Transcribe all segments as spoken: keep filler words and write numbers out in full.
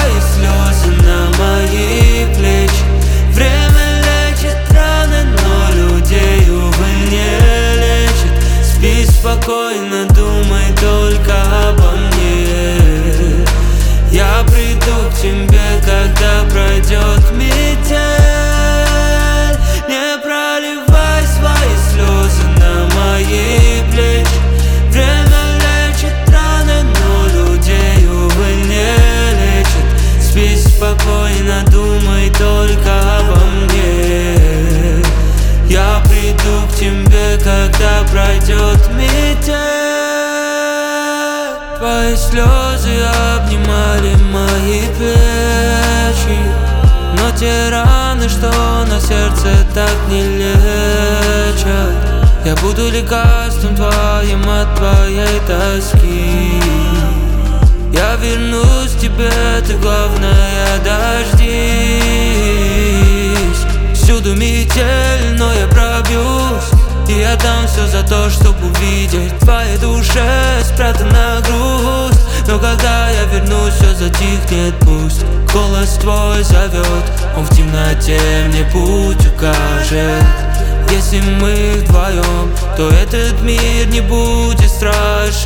свои слезы на мои плечи. Время лечит раны, но людей, увы, не лечит. Спи спокойно, думай только обо мне. Я приду к тебе, когда пройдет метель. Не проливай свои слезы на мои плечи. Время лечит раны, но людей, увы, не лечит. Спи спокойно, думай только обо мне. Я приду к тебе, когда пройдет метель. Твои слезы обнимали мои плечи, но те раны, что на сердце, так не лечат. Я буду лекарством твоим от твоей тоски. Я вернусь к тебе, ты главное дождись. Всюду метель, но я пробьюсь и отдам все за то, чтоб увидеть в твоей душе спрятана грусть. Но когда я вернусь, все затихнет, пусть голос твой зовет. Он в темноте мне путь укажет. Если мы вдвоем, то этот мир не будет страшен.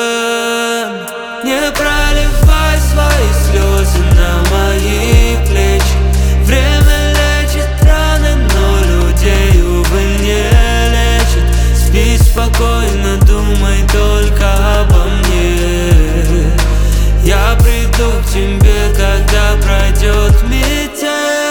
Не проливай свои слезы на мои плечи. Время лечит раны, но людей, увы, не лечит. Спи спокойно, думай только обо мне. Я приду к тебе, когда пройдет метель.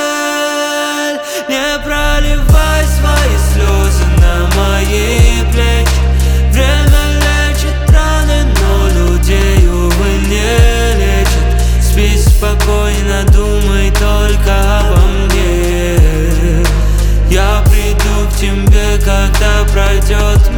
Не проливай свои слезы на мои плечи. Время лечит раны, но людей, увы, не лечит. Спи спокойно, думай только обо мне. Я приду к тебе, когда пройдет